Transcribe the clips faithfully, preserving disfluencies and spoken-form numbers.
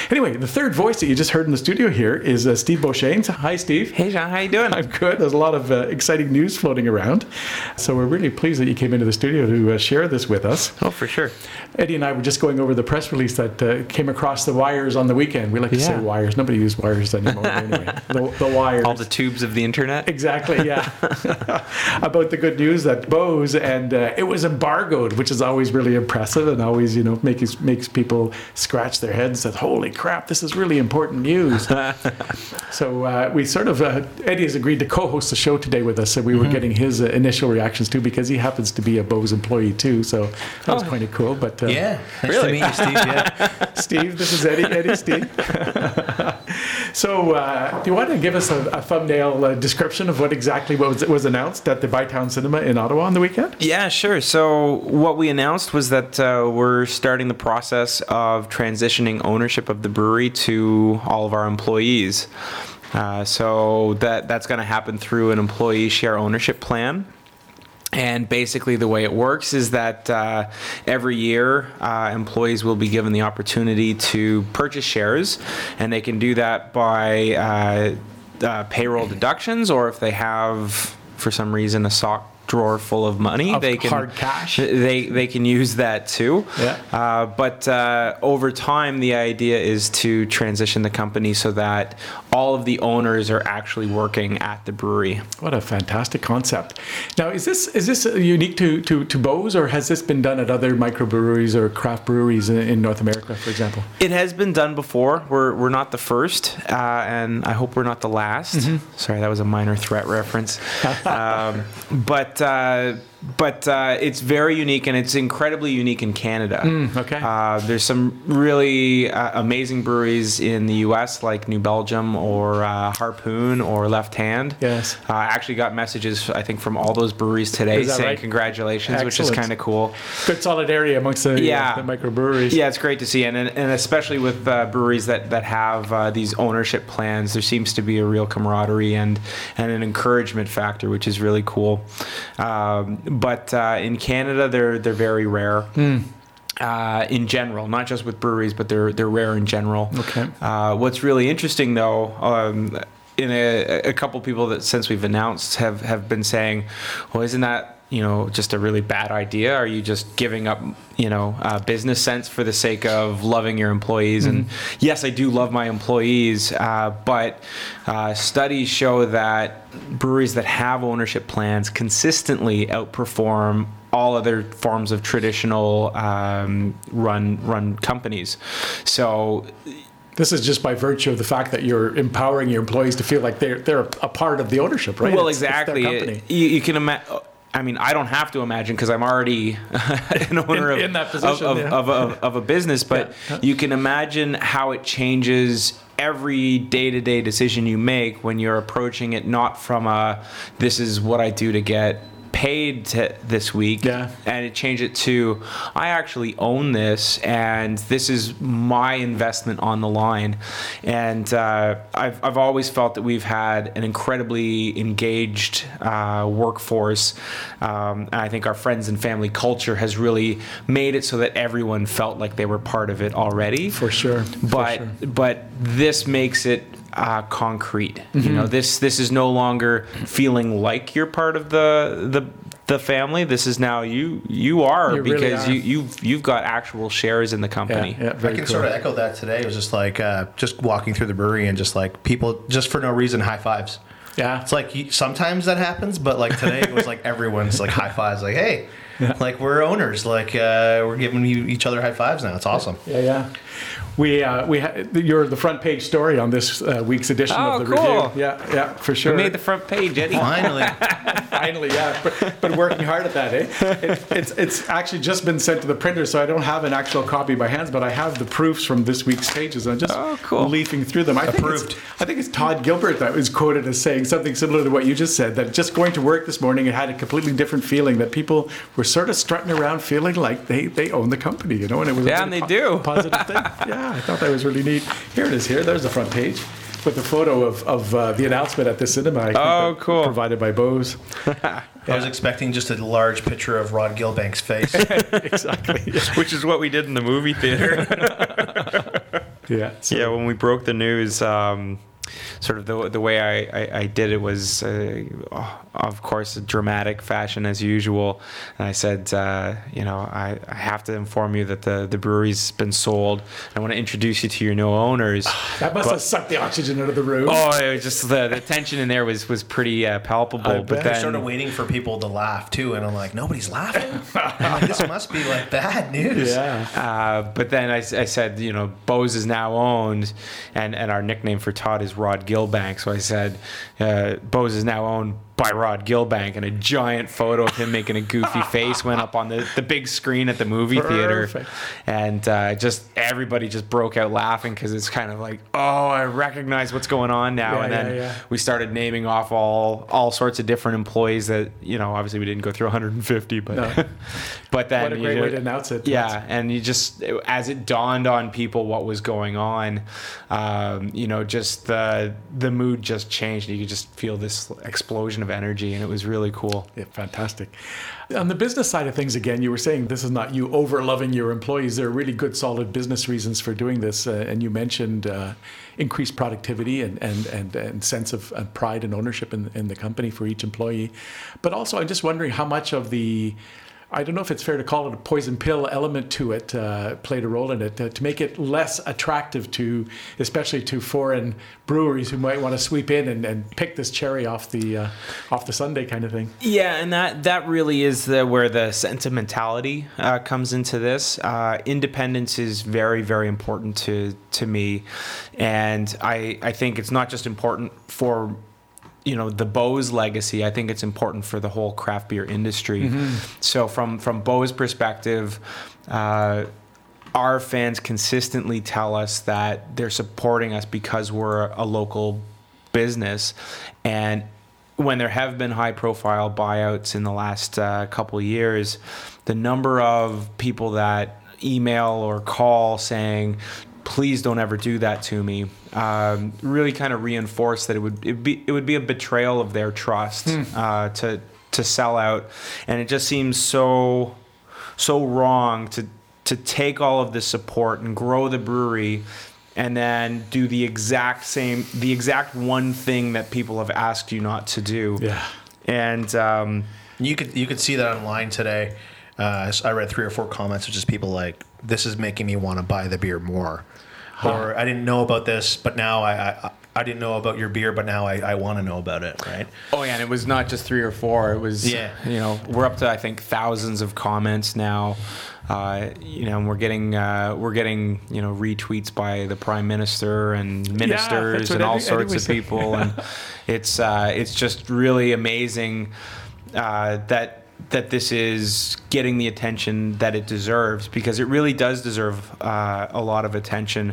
Anyway, the third voice that you just heard in the studio here is uh, Steve Beauchesne. Hi, Steve. Hey, John. How you doing? I'm good. There's a lot of uh, exciting news floating around. So we're really pleased that you came into the studio to uh, share this with us. Oh, for sure. Eddie and I were just going over the press release that uh, came across the wires on the weekend. We like to Yeah. say wires. Nobody uses wires anymore anyway. The, the wires. All the tubes of the internet. Exactly, yeah. About the good news that Bose, and uh, it was embargoed, which is always really impressive and always, you know, makes makes people scratch their heads and say, holy crap, this is really important news. So uh, we sort of, uh, Eddie has agreed to co-host the show today with us, so we were mm-hmm. getting his uh, initial reactions too, because he happens to be a Bose employee too, so that was oh. kind of cool. But uh, yeah, nice really? to meet you, Steve. Yeah. Steve, this is Eddie. Eddie, Steve. So, uh, do you want to give us a, a thumbnail uh, description of what exactly what was, was announced at the Bytown Cinema in Ottawa on the weekend? Yeah, sure. So, what we announced was that uh, we're starting the process of transitioning ownership of the brewery to all of our employees. Uh, so that that's going to happen through an employee share ownership plan. And basically the way it works is that uh, every year uh, employees will be given the opportunity to purchase shares, and they can do that by uh, uh, payroll deductions, or if they have, for some reason, a sock drawer full of money, of they can hard cash. They they can use that too. Yeah. Uh, but uh, over time, the idea is to transition the company so that all of the owners are actually working at the brewery. What a fantastic concept! Now, is this is this unique to to, to Bose, or has this been done at other microbreweries or craft breweries in, in North America, for example? It has been done before. We're we're not the first, uh, and I hope we're not the last. Mm-hmm. Sorry, that was a minor threat reference. um, but Uh, but uh, it's very unique, and it's incredibly unique in Canada. Mm, okay. Uh, there's some really uh, amazing breweries in the U S, like New Belgium or uh, Harpoon or Left Hand. Yes. Uh, I actually got messages, I think, from all those breweries today saying right? congratulations, Excellent. Which is kind of cool. Good solidarity amongst the, yeah. uh, the microbreweries. Yeah, it's great to see, and and especially with uh, breweries that that have uh, these ownership plans, there seems to be a real camaraderie and and an encouragement factor, which is really cool. Um, but uh, in Canada, they're they're very rare. Mm. Uh, in general, not just with breweries, but they're they're rare in general. Okay. Uh, what's really interesting, though, um, in a, a couple people that since we've announced have, have been saying, well, isn't that, you know, just a really bad idea? Are you just giving up, you know, uh, business sense for the sake of loving your employees? Mm-hmm. And yes, I do love my employees, uh, but uh, studies show that breweries that have ownership plans consistently outperform all other forms of traditional um, run run companies. So this is just by virtue of the fact that you're empowering your employees to feel like they're they're a part of the ownership, right? Well, it's, exactly. It's their company. You, you can imagine. I mean, I don't have to imagine because I'm already an owner in, of, in that position, of, yeah. of, of, of a business, but yeah. Yeah. you can imagine how it changes every day-to-day decision you make when you're approaching it not from a, this is what I do to get paid to this week, yeah. and it changed it to, I actually own this, and this is my investment on the line. And uh, I've I've always felt that we've had an incredibly engaged uh, workforce, um, and I think our friends and family culture has really made it so that everyone felt like they were part of it already. For sure. But For sure. but this makes it Uh, concrete. Mm-hmm. You know, this this is no longer feeling like you're part of the the the family. This is now you you are You because really are. you you've you've got actual shares in the company. Yeah, yeah, I very can cool. sort of echo that today. It was just like uh, just walking through the brewery and just like people just for no reason high fives. Yeah. It's like you, sometimes that happens, but like today it was like everyone's like high fives, like hey, Yeah. like we're owners, like uh, we're giving you each other high fives now. It's awesome. Yeah, yeah. We uh, we ha- you're the front page story on this uh, week's edition Oh, of the cool. review. Yeah, yeah, for sure. We made the front page, Eddie. Finally. Finally, yeah, but, but working hard at that, eh? It, it's it's actually just been sent to the printer, so I don't have an actual copy by hands, but I have the proofs from this week's pages. I'm just Oh, cool. leafing through them. I think Approved. it's, I think it's Todd Gilbert that was quoted as saying something similar to what you just said, that just going to work this morning, it had a completely different feeling, that people were sort of strutting around feeling like they, they own the company, you know, and it was a Yeah, very and they po- do. positive thing. Yeah, I thought that was really neat. Here it is here. There's the front page with the photo of, of uh, the announcement at the cinema. I think, Oh, that- cool. Provided by Bose. I was expecting just a large picture of Rod Gilbank's face. Exactly. Which is what we did in the movie theater. Yeah. So, yeah, when we broke the news, um, sort of the the way I, I, I did it was, uh, of course, a dramatic fashion as usual. And I said, uh, you know, I, I have to inform you that the, the brewery's been sold. I want to introduce you to your new owners. That must But- have sucked the oxygen out of the room. Oh, it was just the, the tension in there was was pretty uh, palpable. I But bet. then, I started waiting for people to laugh too, and I'm like, nobody's laughing. I'm like, this must be like bad news. Yeah. Uh, but then I, I said, you know, Bose is now owned, and, and our nickname for Todd is Rod Gilbank. So I said, uh, Bose is now owned by Rod Gilbank, and a giant photo of him making a goofy face went up on the, the big screen at the movie theater. Perfect. And uh, just everybody just broke out laughing because it's kind of like, oh, I recognize what's going on now. Yeah, and then yeah, yeah. we started naming off all all sorts of different employees that, you know, obviously we didn't go through one hundred fifty, but No. but then What a you great ju- way to announce it. yeah, and you just, as it dawned on people what was going on, um, you know, just the the mood just changed. You could just feel this explosion of energy, and it was really cool. Yeah, fantastic. On the business side of things, again, you were saying this is not you over loving your employees. There are really good, solid business reasons for doing this. Uh, and you mentioned uh, increased productivity and, and, and, and sense of uh, pride and ownership in, in the company for each employee. But also, I'm just wondering how much of the, I don't know if it's fair to call it a poison pill element to it, uh, played a role in it uh, to make it less attractive to, especially to foreign breweries who might want to sweep in and, and pick this cherry off the uh, off the sundae kind of thing. Yeah, and that that really is the where the sentimentality uh, comes into this. Uh, independence is very, very important to to me, and I I think it's not just important for, you know, the Bose legacy. I think it's important for the whole craft beer industry. Mm-hmm. So from from Bose perspective, uh, our fans consistently tell us that they're supporting us because we're a local business, and when there have been high profile buyouts in the last uh, couple of years, the number of people that email or call saying, please don't ever do that to me, um, really kind of reinforce that it would it be it would be a betrayal of their trust uh, to to sell out, and it just seems so so wrong to to take all of this support and grow the brewery, and then do the exact same the exact one thing that people have asked you not to do. Yeah. And um, You could you could see that online today. Uh, I read three or four comments of just people like, "This is making me want to buy the beer more," or "I didn't know about this, but now I I, I didn't know about your beer, but now I, I want to know about it." Right? oh yeah, and it was not just three or four. It was, Yeah. you know, we're up to I think thousands of comments now. Uh, you know, and we're getting uh, we're getting you know retweets by the prime minister and ministers that's what and all Eddie- Eddie sorts was of saying. people, and it's uh, it's just really amazing uh, that that this is getting the attention that it deserves, because it really does deserve uh, a lot of attention.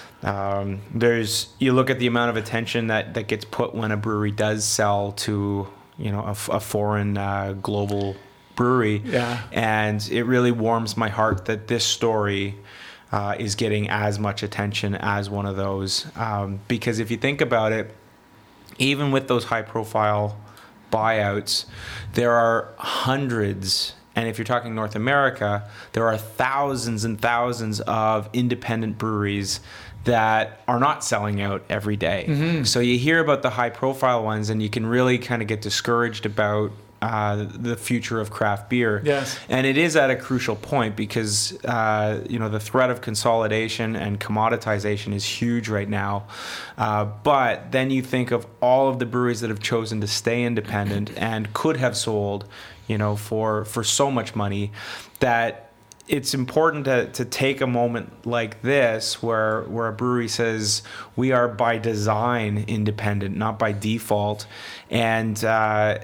Um, there's you look at the amount of attention that, that gets put when a brewery does sell to, you know, a, f- a foreign uh, global brewery, Yeah. and it really warms my heart that this story uh, is getting as much attention as one of those. Um, because if you think about it, even with those high profile buyouts, there are hundreds, and if you're talking North America, there are thousands and thousands of independent breweries that are not selling out every day. Mm-hmm. So you hear about the high profile ones, and you can really kind of get discouraged about uh, the future of craft beer. Yes. And it is at a crucial point because, uh, you know, the threat of consolidation and commoditization is huge right now. Uh, but then you think of all of the breweries that have chosen to stay independent and could have sold, you know, for, for so much money, that it's important to, to take a moment like this where, where a brewery says, we are by design independent, not by default. And, uh,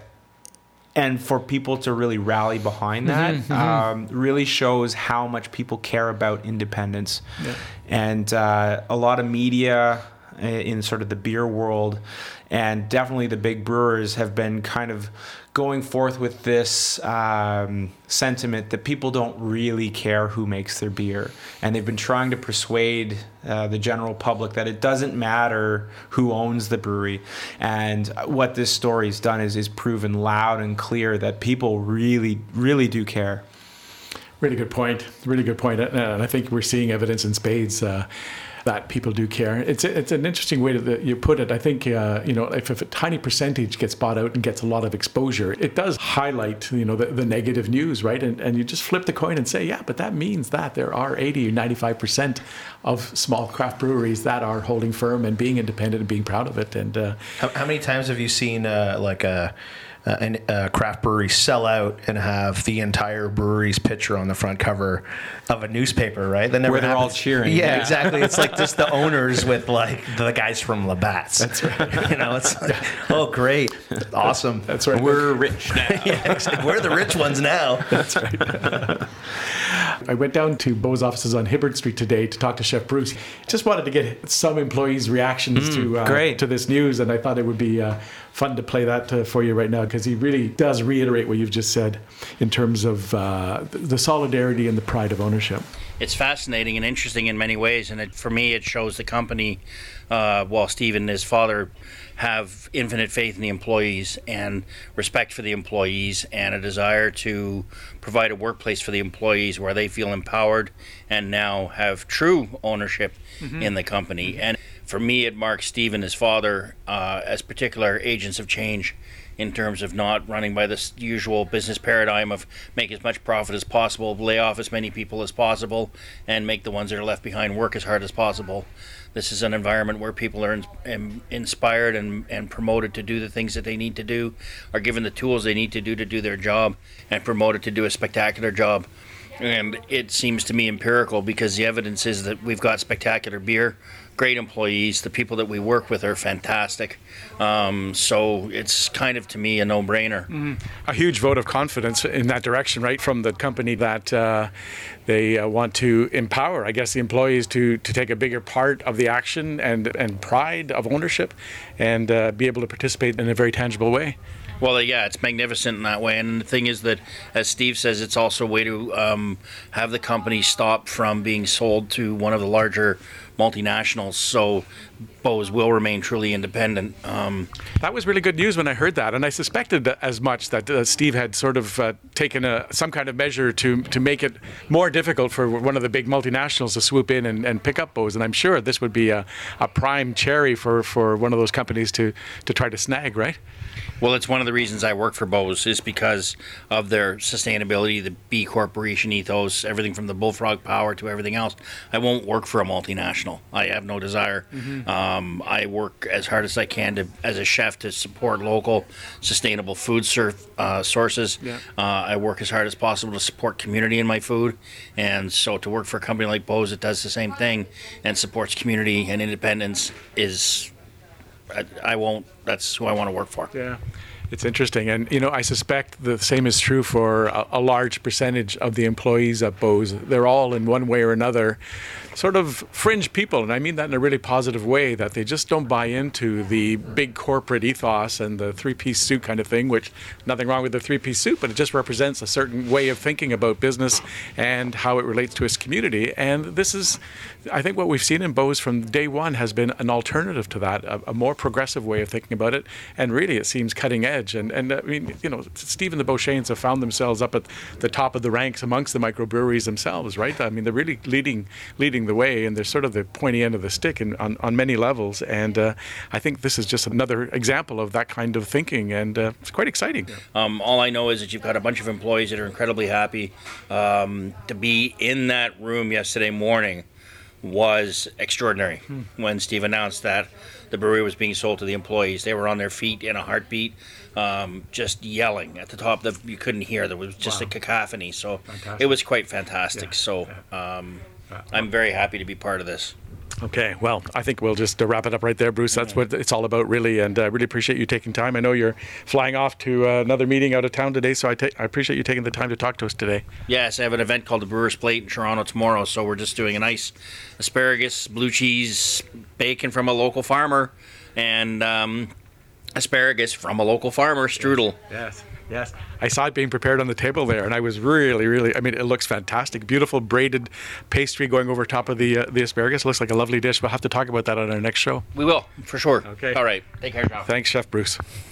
And for people to really rally behind that Mm-hmm, um, really shows how much people care about independence. Yeah. And uh, a lot of media in sort of the beer world, and definitely the big brewers, have been kind of going forth with this um, sentiment that people don't really care who makes their beer. And they've been trying to persuade uh, the general public that it doesn't matter who owns the brewery. And what this story's done is, is proven loud and clear that people really, really do care. Really good point. Really good point. And I think we're seeing evidence in spades. Uh, that people do care. It's it's an interesting way that you put it. I think uh, you know if, if a tiny percentage gets bought out and gets a lot of exposure, it does highlight you know the, the negative news, right? And and you just flip the coin and say, yeah, but that means that there are eighty or ninety-five percent of small craft breweries that are holding firm and being independent and being proud of it. And uh, how, how many times have you seen uh, like a Uh, and a craft brewery sell out and have the entire brewery's picture on the front cover of a newspaper, right? That never Where they're all happens. cheering. Yeah, Yeah. exactly. It's like just the owners with like the guys from Labatt's. That's right. You know, it's like, oh, great. Awesome. That's right. We're rich now. Yeah, exactly. We're the rich ones now. That's right. I went down to Beau's offices on Hibbert Street today to talk to Chef Bruce. Just wanted to get some employees' reactions Mm, to uh, great. to this news, and I thought it would be uh, fun to play that uh, for you right now, because he really does reiterate what you've just said in terms of uh, the solidarity and the pride of ownership. It's fascinating and interesting in many ways, and it, for me, it shows the company, uh, while Steve and his father have infinite faith in the employees and respect for the employees and a desire to provide a workplace for the employees where they feel empowered and now have true ownership mm-hmm. in the company. And for me, it marks Steve and his father uh, as particular agents of change in terms of not running by this usual business paradigm of make as much profit as possible, lay off as many people as possible, and make the ones that are left behind work as hard as possible. This is an environment where people are in, in, inspired and, and promoted to do the things that they need to do, are given the tools they need to do to do their job, and promoted to do a spectacular job. And it seems to me empirical, because the evidence is that we've got spectacular beer, great employees, the people that we work with are fantastic. Um, so it's kind of, to me, a no-brainer. Mm-hmm. A huge vote of confidence in that direction, right, from the company that uh, they uh, want to empower, I guess, the employees to, to take a bigger part of the action and, and pride of ownership and uh, be able to participate in a very tangible way. Well, yeah, it's magnificent in that way. And the thing is that, as Steve says, it's also a way to um, have the company stop from being sold to one of the larger multinationals. So Beau's will remain truly independent. Um, that was really good news when I heard that. And I suspected as much that uh, Steve had sort of uh, taken a, some kind of measure to to make it more difficult for one of the big multinationals to swoop in and, and pick up Beau's. And I'm sure this would be a, a prime cherry for, for one of those companies to, to try to snag, right? Well, it's one of the reasons I work for Beau's is because of their sustainability, the B Corporation ethos, everything from the Bullfrog Power to everything else. I won't work for a multinational. I have no desire. Mm-hmm. Um, I work as hard as I can to, as a chef, to support local, sustainable food sur- uh, sources. Yeah. Uh, I work as hard as possible to support community in my food, and so to work for a company like Beau's that does the same thing and supports community and independence is. I, I won't. That's who I want to work for. Yeah, it's interesting, and you know, I suspect the same is true for a, a large percentage of the employees at Beau's. They're all, in one way or another, sort of fringe people, and I mean that in a really positive way. That they just don't buy into the big corporate ethos and the three-piece suit kind of thing. Which nothing wrong with the three-piece suit, but it just represents a certain way of thinking about business and how it relates to its community. And this is, I think, what we've seen in Beau's from day one has been an alternative to that, a, a more progressive way of thinking about it, and really it seems cutting edge. And and I mean, you know, Steve and the Beauchesnes have found themselves up at the top of the ranks amongst the microbreweries themselves, right? I mean, they're really leading leading the way, and they're sort of the pointy end of the stick in, on on many levels. And uh, I think this is just another example of that kind of thinking, and uh, it's quite exciting. Um, all I know is that you've got a bunch of employees that are incredibly happy. Um, to be in that room yesterday morning was extraordinary. Hmm. When Steve announced that the brewery was being sold to the employees, they were on their feet in a heartbeat, um, just yelling at the top. Of, you couldn't hear. There was just wow. a cacophony. So fantastic. It was quite fantastic. Yeah. So um, yeah. I'm very happy to be part of this. Okay, well, I think we'll just uh, wrap it up right there, Bruce. That's what it's all about, really, and I uh, really appreciate you taking time. I know you're flying off to uh, another meeting out of town today, so I, ta- I appreciate you taking the time to talk to us today. Yes, I have an event called the Brewers Plate in Toronto tomorrow, so we're just doing a nice asparagus, blue cheese, bacon from a local farmer, and um, asparagus from a local farmer, strudel. Yes. Yes, I saw it being prepared on the table there, and I was really, really, I mean, it looks fantastic. Beautiful braided pastry going over top of the uh, the asparagus. It looks like a lovely dish. We'll have to talk about that on our next show. We will, for sure. Okay. All right. Take care, John. Thanks, Chef Bruce.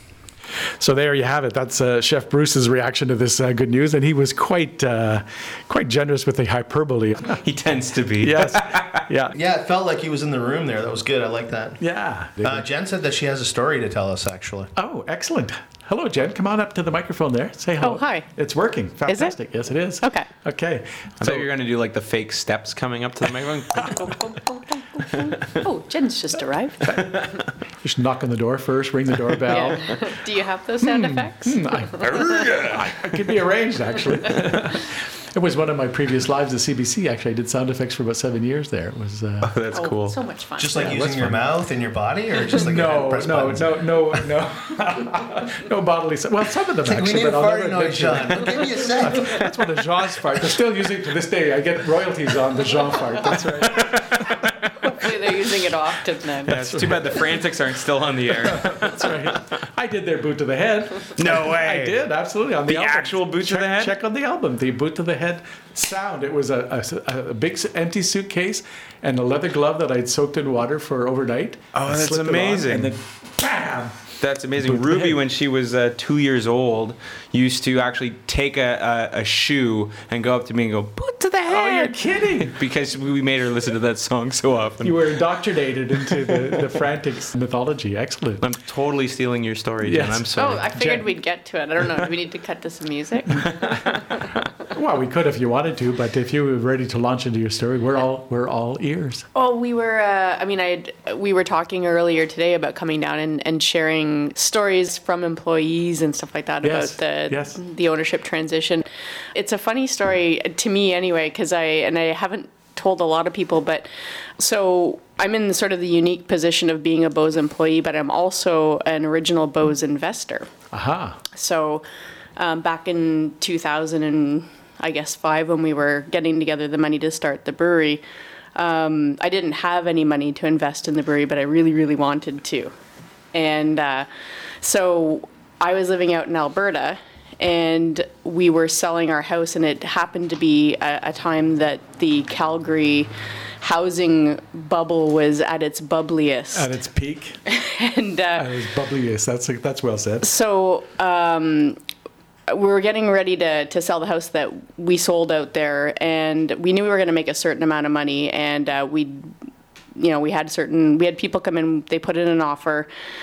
So there you have it. That's uh, Chef Bruce's reaction to this uh, good news, and he was quite uh, quite generous with the hyperbole. He tends to be. Yes. Yeah. Yeah, it felt like he was in the room there. That was good. I like that. Yeah. Uh, Jen said that she has a story to tell us, actually. Oh, excellent. Hello, Jen. Come on up to the microphone there. Say hello. Oh, hi. It's working. Fantastic. Yes, it is. Okay. Okay. I thought you were going to do like the fake steps coming up to the microphone. Oh, Jen's just arrived. Just knock on the door first, ring the doorbell. Yeah. Do you have those sound effects? I, I, I could be arranged, actually. It was one of my previous lives at C B C. Actually, I did sound effects for about seven years there. It was. Uh, Oh, that's Oh, cool. so much fun. Just like Yeah, using that's your fun. mouth and your body, or just like no, press no, buttons? no, no, no, no bodily. sound. Well, some of them We actually, need a but I'll fart never noise, admit to John. Give me a sec. it. That's one of Jean's farts. They're still using it to this day. I get royalties on the Jean fart. That's right. Hopefully they're using it often then. Yeah, it's too bad the frantics aren't still on the air. That's right. I did their boot to the head. No way. I did absolutely on the, The album. actual boot to check, the head? Check on the album. The boot to the head sound. It was a, a, a big s- empty suitcase and a leather glove that I'd soaked in water for overnight. Oh, I that's slipped it on, amazing. And then, bam! That's amazing. Boot to the Ruby, head. when she was uh, two years old, used to actually take a, a, a shoe and go up to me and go, boot to the Oh, you're head. kidding! Because we made her listen to that song so often. You were indoctrinated into the, the Frantics mythology. Excellent. I'm totally stealing your story, Jen. Yes. I'm Oh, sorry. I figured Jen. we'd get to it. I don't know. Do we need to cut to some music? Well, we could if you wanted to, but if you were ready to launch into your story, we're all we're all ears. Oh, we were. Uh, I mean, I we were talking earlier today about coming down and, and sharing stories from employees and stuff like that Yes, about the yes. the ownership transition. It's a funny story to me anyway, because I and I haven't told a lot of people, but so I'm in sort of the unique position of being a Bose employee, but I'm also an original Bose investor. Aha. So um, back in two thousand and I guess five, when we were getting together the money to start the brewery, um, I didn't have any money to invest in the brewery, but I really, really wanted to. And uh, so I was living out in Alberta, and we were selling our house, and it happened to be a, a time that the Calgary housing bubble was at its bubbliest. At its peak, and uh, at its bubbliest. That's that's well said. so um, we were getting ready to, to sell the house that we sold out there, and we knew we were going to make a certain amount of money, and uh, we, you know, we had certain, we had people come in, they put in an offer,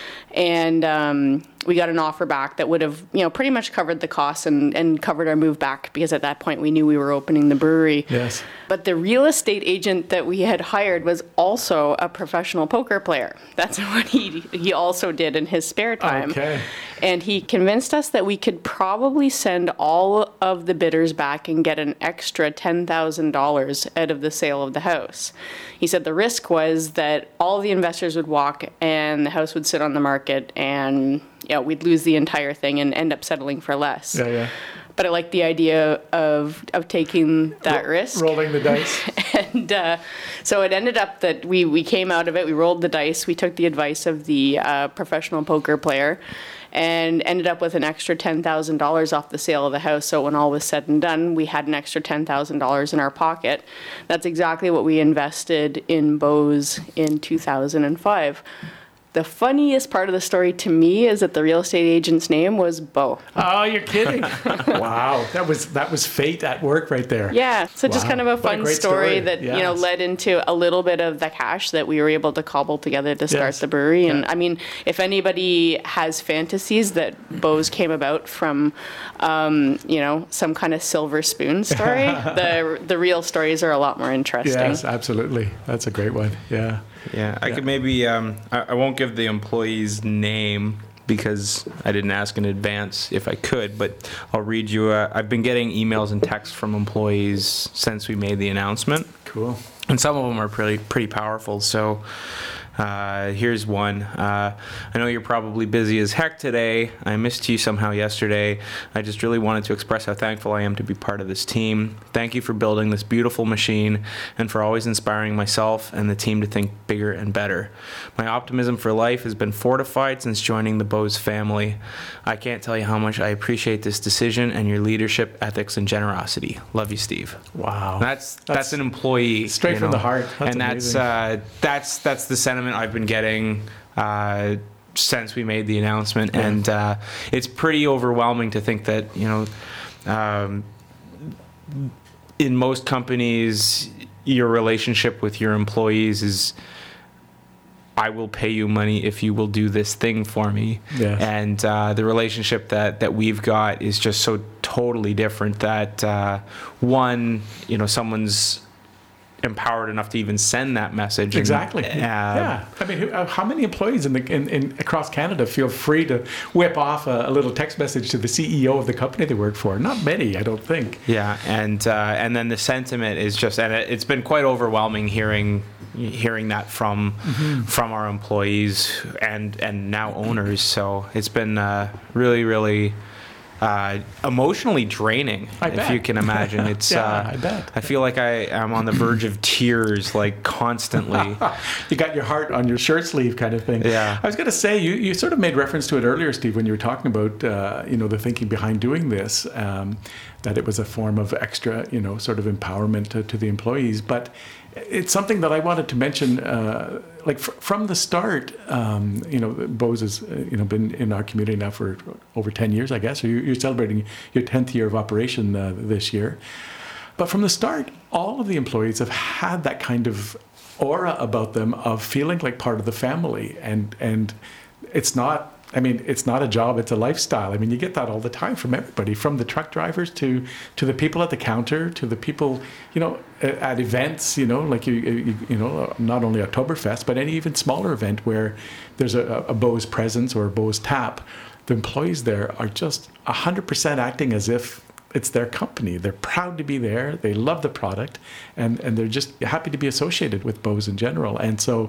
and um, we got an offer back that would have, you know, pretty much covered the costs and, and covered our move back, because at that point we knew we were opening the brewery. Yes. But the real estate agent that we had hired was also a professional poker player. That's what he he also did in his spare time. Okay. And he convinced us that we could probably send all of the bidders back and get an extra ten thousand dollars out of the sale of the house. He said the risk was that all the investors would walk and the house would sit on the market, and you know, we'd lose the entire thing and end up settling for less. Yeah, yeah. But I like the idea of of taking that risk. Rolling the dice. And uh, so it ended up that we, we came out of it, we rolled the dice, we took the advice of the uh, professional poker player, and ended up with an extra ten thousand dollars off the sale of the house. So when all was said and done, we had an extra ten thousand dollars in our pocket. That's exactly what we invested in Bose in two thousand five. The funniest part of the story to me is that the real estate agent's name was Bo. Oh, you're kidding! Wow, that was that was fate at work right there. Yeah, so just Wow. kind of a What a fun great story, story. that, you know, Yes. led into a little bit of the cash that we were able to cobble together to start Yes. the brewery. And Yeah. I mean, if anybody has fantasies that Bose came about from, um, you know, some kind of silver spoon story, the the real stories are a lot more interesting. Yes, absolutely. That's a great one. Yeah. Yeah, I Yeah. could maybe. Um, I, I won't give the employee's name because I didn't ask in advance if I could, but I'll read you. Uh, I've been getting emails and texts from employees since we made the announcement, Cool. and some of them are pretty pretty powerful. So. Uh, here's one. Uh, I know you're probably busy as heck today. I missed you somehow yesterday. I just really wanted to express how thankful I am to be part of this team. Thank you for building this beautiful machine and for always inspiring myself and the team to think bigger and better. My optimism for life has been fortified since joining the Bose family. I can't tell you how much I appreciate this decision and your leadership, ethics, and generosity. Love you, Steve. Wow. That's that's, That's an employee, straight you from know. the heart. That's and that's amazing. uh, that's that's the sentiment I've been getting uh, since we made the announcement, Yeah. and uh, it's pretty overwhelming to think that, you know, um, in most companies, your relationship with your employees is, I will pay you money if you will do this thing for me. Yes. And uh, the relationship that, that we've got is just so totally different that, uh, one, you know, someone's empowered enough to even send that message. And, Exactly. uh, yeah. I mean, who, uh, how many employees in the in, in across Canada feel free to whip off a, a little text message to the C E O of the company they work for? Not many, I don't think. Yeah, and uh, and then the sentiment is just, and it, it's been quite overwhelming hearing hearing that from Mm-hmm. from our employees and and now owners. So it's been uh, really really uh, emotionally draining, I if bet. you can imagine. It's Yeah, uh, I bet. I feel like I am on the verge of tears, like constantly. You got your heart on your shirt sleeve, kind of thing. Yeah. I was going to say you, you sort of made reference to it earlier, Steve, when you were talking about uh, you know the thinking behind doing this, um, that it was a form of extra you know sort of empowerment to, to the employees, but it's something that I wanted to mention. Uh, like fr- from the start, um, you know, Bose has uh, you know been in our community now for over ten years, I guess. Or you're, you're celebrating your tenth year of operation uh, this year. But from the start, all of the employees have had that kind of aura about them of feeling like part of the family, and and it's not. I mean, it's not a job; it's a lifestyle. I mean, you get that all the time from everybody, from the truck drivers to to the people at the counter, to the people, you know, at, at events. You know, like you, you, you know, not only Oktoberfest, but any even smaller event where there's a, a Bose presence or a Bose tap. The employees there are just a hundred percent acting as if it's their company. They're proud to be there. They love the product, and and they're just happy to be associated with Bose in general. And so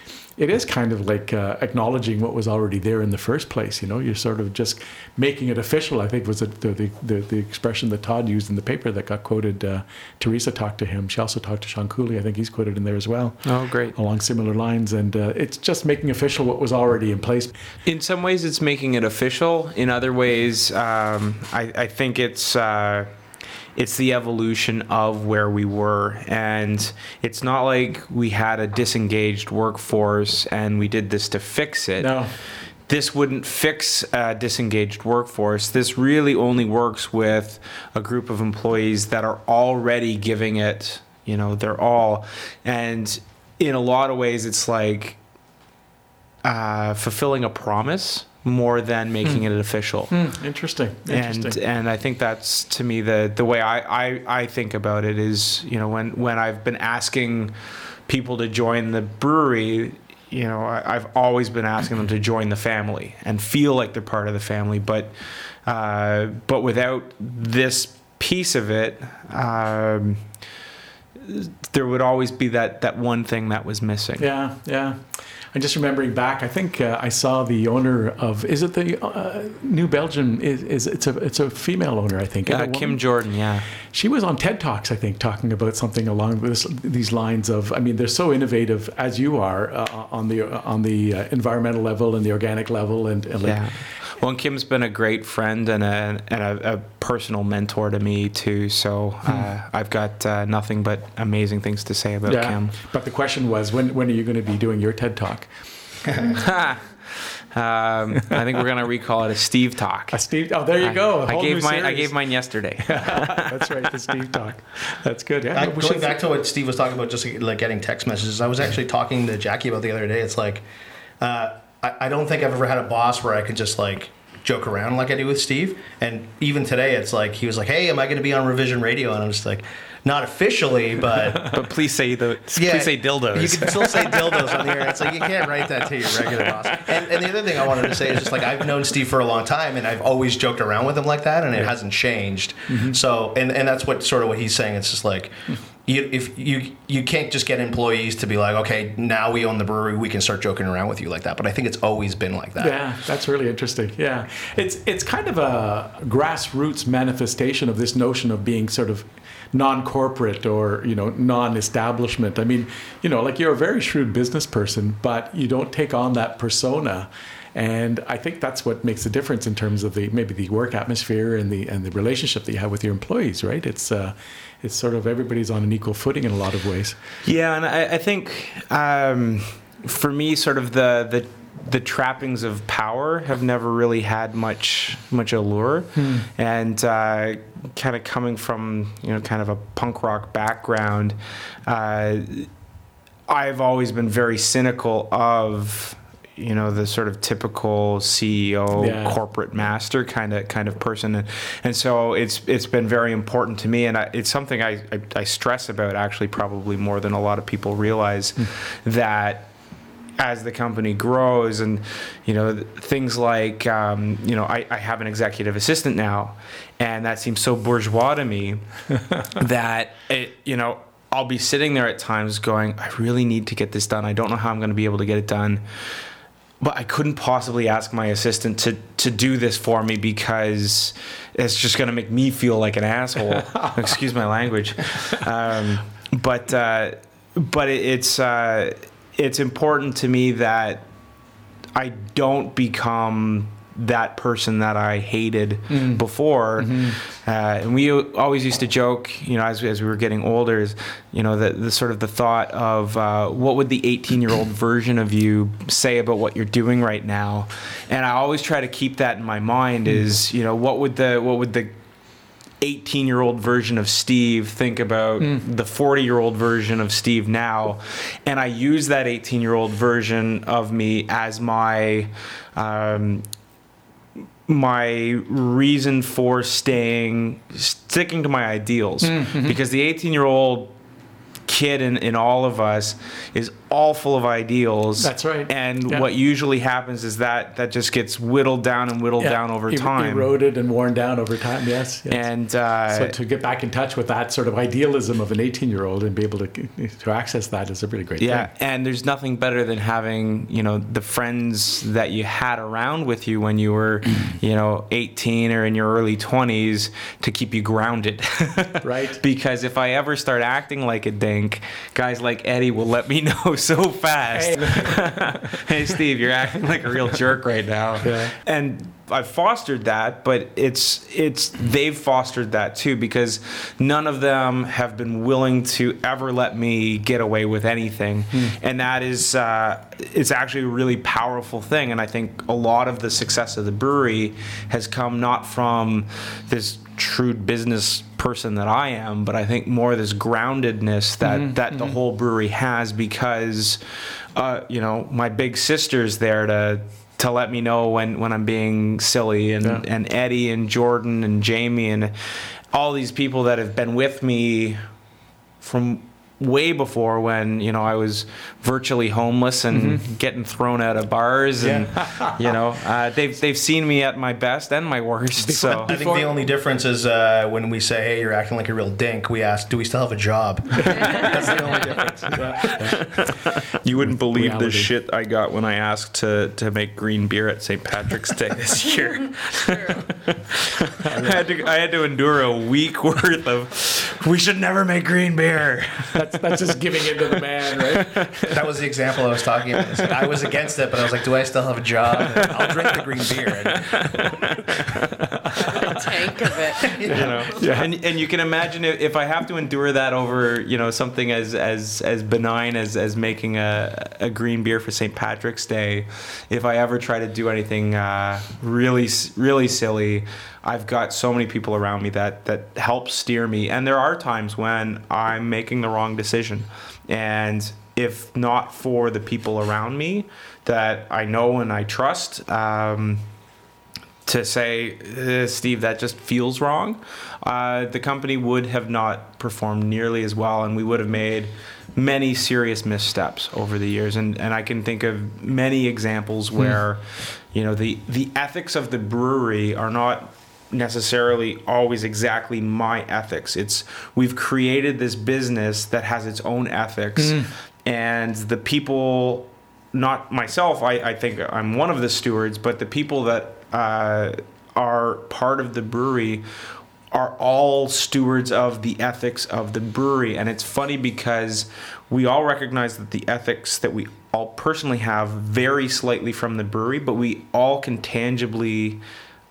it is kind of like uh, acknowledging what was already there in the first place. You know, you're sort of just making it official. I think was the the, the, the expression that Todd used in the paper that got quoted. Uh, Teresa talked to him. She also talked to Sean Cooley. I think he's quoted in there as well. Oh, great. Along similar lines. And uh, it's just making official what was already in place. In some ways, it's making it official. In other ways, um, I, I think it's uh, it's the evolution of where we were, and it's not like we had a disengaged workforce and we did this to fix it. No. This wouldn't fix a disengaged workforce. This really only works with a group of employees that are already giving it, you know, their all. And in a lot of ways, it's like uh, fulfilling a promise more than making it official. Hmm, interesting. Interesting. And and I think that's, to me, the the way I, I, I think about it is, you know, when, when I've been asking people to join the brewery, you know, I, I've always been asking them to join the family and feel like they're part of the family. But uh, but without this piece of it, um, there would always be that, that one thing that was missing. Yeah, yeah. I'm just remembering back. I think uh, I saw the owner of. Is it the uh, New Belgium? Is, is it's a it's a female owner? I think. Uh, Kim Jordan, yeah. She was on TED Talks, I think, talking about something along this, these lines of. I mean, they're so innovative as you are uh, on the on the uh, environmental level and the organic level, and, and like, Yeah. Well, and Kim's been a great friend and a and a, a personal mentor to me too. So uh, I've got uh, nothing but amazing things to say about yeah. Kim. But the question was, when when are you going to be doing your TED Talk? um, I think we're gonna recall it a Steve Talk. A Steve. Oh, there you go. A I whole gave new mine. I series. gave mine yesterday. That's right, the Steve Talk. That's good. Yeah. I, no, going go- back to what Steve was talking about, just like getting text messages. I was actually talking to Jackie about the other day. It's like, uh, I, I don't think I've ever had a boss where I could just like joke around like I do with Steve. And even today, it's like he was like, "Hey, am I going to be on Revision Radio?" And I'm just like, "Not officially, but But please say the. yeah, please say dildos. You can still say dildos on the air. It's like you can't write that to your regular boss." And, and the other thing I wanted to say is just like I've known Steve for a long time, and I've always joked around with him like that, and it hasn't changed. So, and and that's what sort of what he's saying. It's just like. You, if you you can't just get employees to be like, okay, now we own the brewery, we can start joking around with you like that. But I think it's always been like that. Yeah, that's really interesting. Yeah, it's it's kind of a grassroots manifestation of this notion of being sort of non-corporate or you know non-establishment. I mean, you know, like you're a very shrewd business person, but you don't take on that persona. And I think that's what makes the difference in terms of the maybe the work atmosphere and the and the relationship that you have with your employees, right? It's uh, it's sort of everybody's on an equal footing in a lot of ways. Yeah, and I, I think um, for me, sort of the the the trappings of power have never really had much much allure, hmm. and uh, kind of coming from you know kind of a punk rock background, uh, I've always been very cynical of you know the sort of typical C E O yeah. corporate master kind of kind of person, and, and so it's it's been very important to me, and I, it's something I, I I stress about actually probably more than a lot of people realize hmm. that. As the company grows, and you know things like um, you know I, I have an executive assistant now, and that seems so bourgeois to me that it you know I'll be sitting there at times going, I really need to get this done. I don't know how I'm going to be able to get it done, but I couldn't possibly ask my assistant to to do this for me because it's just going to make me feel like an asshole. Excuse my language, um, but uh, but it, it's. Uh, It's important to me that I don't become that person that I hated mm. before. Mm-hmm. Uh, and we always used to joke, you know, as, as we were getting older, is, you know, the, the sort of the thought of uh, what would the eighteen-year-old version of you say about what you're doing right now? And I always try to keep that in my mind. Mm. Is you know what would the what would the eighteen-year-old version of Steve think about mm. the forty-year-old version of Steve now, and I use that eighteen-year-old version of me as my um, my reason for staying sticking to my ideals, mm-hmm. because the eighteen-year-old kid in, in all of us is all full of ideals. That's right. And yeah. what usually happens is that that just gets whittled down and whittled yeah. down over e- time. Eroded and worn down over time, yes. yes. And uh, so to get back in touch with that sort of idealism of an eighteen-year-old and be able to to access that is a really great yeah, thing. Yeah, and there's nothing better than having, you know, the friends that you had around with you when you were, you know, eighteen or in your early twenties to keep you grounded. Right. Because if I ever start acting like a dink, guys like Eddie will let me know so fast. Hey, hey Steve, you're acting like a real jerk right now. Yeah. And I've fostered that, but it's it's they've fostered that too, because none of them have been willing to ever let me get away with anything. Hmm. And that is uh, it's actually a really powerful thing. And I think a lot of the success of the brewery has come not from this shrewd business person that I am, but I think more this groundedness that mm-hmm. that mm-hmm. the whole brewery has, because uh, you know, my big sister's there to to let me know when, when I'm being silly, and, yeah. and Eddie and Jordan and Jamie and all these people that have been with me from way before when, you know, I was virtually homeless and mm-hmm. getting thrown out of bars, and yeah. you know, uh, they've they've seen me at my best and my worst. Before, so I think the only difference is uh, when we say, "Hey, you're acting like a real dink," we ask, "Do we still have a job?" That's the only difference. Yeah. You wouldn't believe Reality. the shit I got when I asked to, to make green beer at Saint Patrick's Day this year. I had to I had to endure a week worth of, "We should never make green beer." That's, that's just giving in to the man, right? That was the example I was talking about. It's like, I was against it, but I was like, do I still have a job? And I'll drink the green beer. A tank of it. You know, yeah. and and you can imagine if, if I have to endure that over, you know, something as as as benign as as making a a green beer for Saint Patrick's Day. If I ever try to do anything uh, really really silly, I've got so many people around me that that help steer me, and there are times when I'm making the wrong decision, and if not for the people around me that I know and I trust, um, to say, eh, Steve, that just feels wrong, uh, the company would have not performed nearly as well, and we would have made many serious missteps over the years. And, and I can think of many examples where, hmm. you know, the, the ethics of the brewery are not necessarily always exactly my ethics. It's we've created this business that has its own ethics, mm. and the people, not myself, I, I think I'm one of the stewards, but the people that uh, are part of the brewery are all stewards of the ethics of the brewery. And it's funny because we all recognize that the ethics that we all personally have vary slightly from the brewery, but we all can tangibly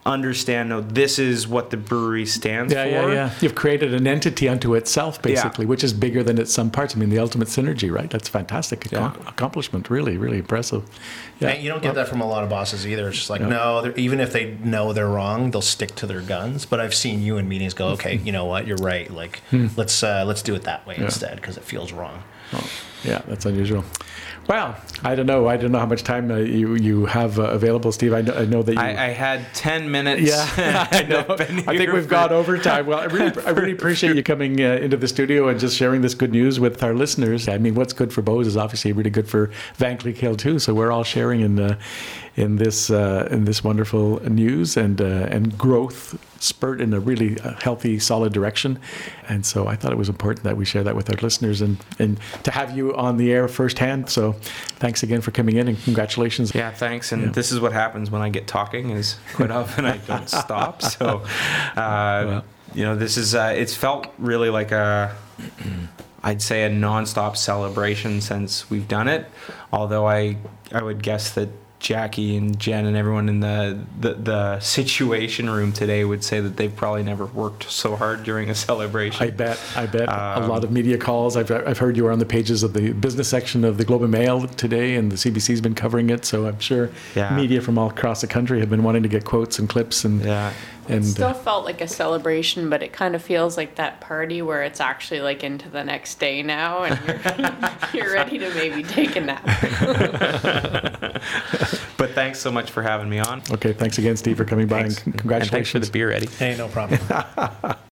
understand, no, this is what the brewery stands Yeah, for. yeah, yeah. You've created an entity unto itself, basically, Yeah. which is bigger than its some parts. I mean, the ultimate synergy, right? That's fantastic Yeah. ac- accomplishment. Really, really impressive. Yeah. And you don't get that from a lot of bosses either. It's just like, No. no, they're- even if they know they're wrong, they'll stick to their guns. But I've seen you in meetings go, okay, you know what, you're right. Like, let's uh, let's do it that way instead because it feels wrong. Oh, yeah, that's unusual. Well, I don't know. I don't know how much time uh, you you have uh, available, Steve. I know, I know that you. I, I had ten minutes. Yeah, I know. I've been I think here we've for- gone over time. Well, I really, I really appreciate you coming uh, into the studio and just sharing this good news with our listeners. I mean, what's good for Bose is obviously really good for Van Cleek Hill too. So we're all sharing in uh, in this uh, in this wonderful news and uh, and growth spurt in a really uh, healthy, solid direction. And so I thought it was important that we share that with our listeners and and to have you on the air firsthand. So thanks again for coming in and congratulations. Yeah, thanks. And Yeah. this is what happens when I get talking is quite often I don't stop. So, uh, you know, this is, uh, it's felt really like a, I'd say a nonstop celebration since we've done it. Although I, I would guess that Jackie and Jen and everyone in the, the, the situation room today would say that they've probably never worked so hard during a celebration. I bet. I bet a Um, lot of media calls. I've I've heard you were on the pages of the business section of the Globe and Mail today, and the C B C's been covering it. So I'm sure Yeah. media from all across the country have been wanting to get quotes and clips and Yeah. and Still uh, felt like a celebration, but it kind of feels like that party where it's actually like into the next day now, and you're, you're ready to maybe take a nap. But thanks so much for having me on. okay. Thanks again, Steve, for coming by, Thanks. and c- And thanks for congratulations. the beer, Eddie. Hey, no problem.